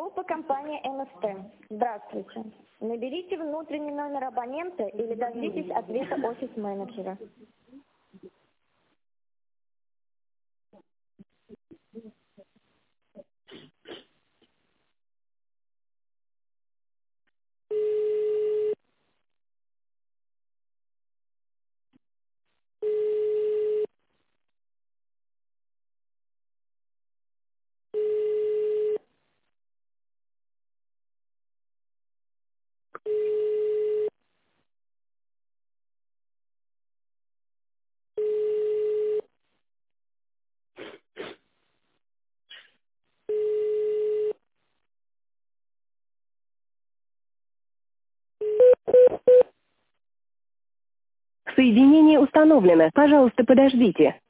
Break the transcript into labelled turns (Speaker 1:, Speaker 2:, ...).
Speaker 1: Группа компании МСТ. Здравствуйте. Наберите внутренний номер абонента или дождитесь ответа офис-менеджера.
Speaker 2: Соединение установлено. Пожалуйста, подождите.